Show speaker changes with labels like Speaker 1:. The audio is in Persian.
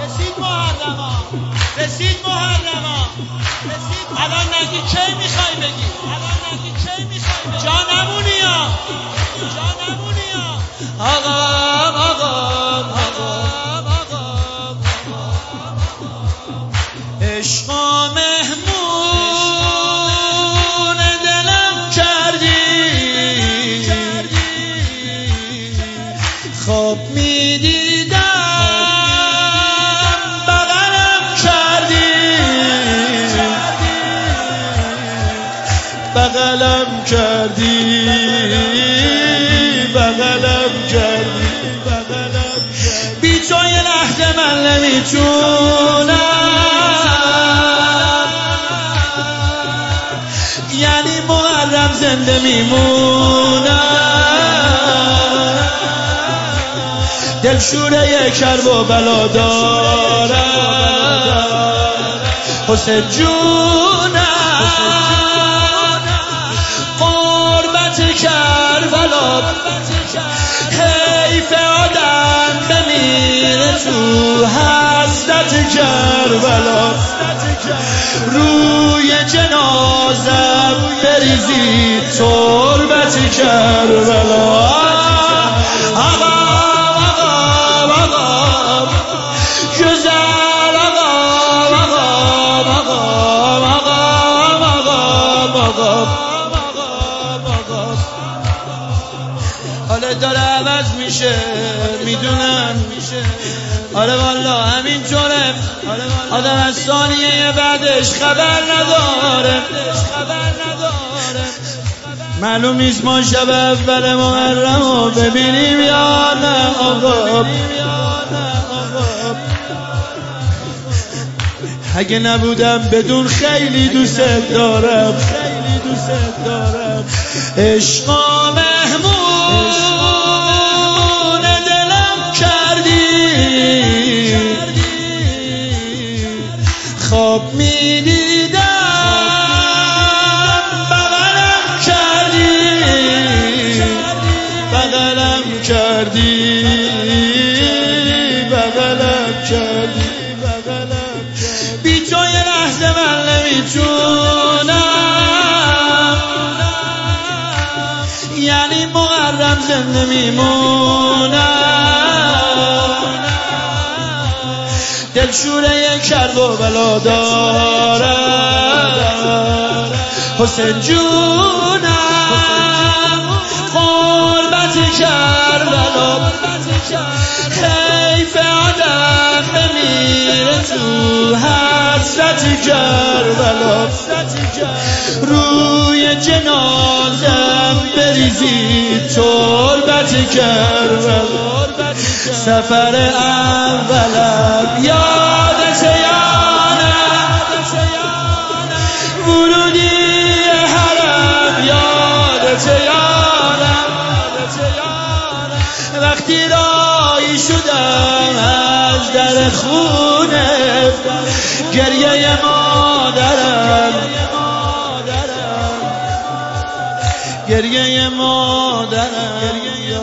Speaker 1: رسید محرما الان نگی کی میخوای بگی جانمونی ها آقام عشق مهمون دلم کردی خواب میدیدم بغلم کردی بی تو یه لحظه من نمیتونم یعنی محرم زنده میمونم دلشوره کرب و بلا دارم حسین جونم کربلا حیف آدم بمیره تو حسرت کربلا روی جنازم بریزی تربت کربلا آقام گزل آقام حالا داره عوض میشه میدونم آره والا همینطوره آدم از ثانیه بعدش خبر نداره معلوم نیست ما شب اول محرم رو ببینیم یا نه آقا اگه نبودم بدون خیلی دوست دارم عشق مهمون دلم کردی خواب میدیدم بغلم کردی بی تو یه لحظه من نمیتونم یعنی محرم زنده میمونم دلشوره کرب و بلا دارم حسین جونم قربت کربلا حیف آدم بمیره تو حسرت کربلا روی جنازم بریزی تربت کربلا سفر اولم یادت یانم ورودی حرم یادت یانم وقتی راهی شدم از در خونه گریه مادرم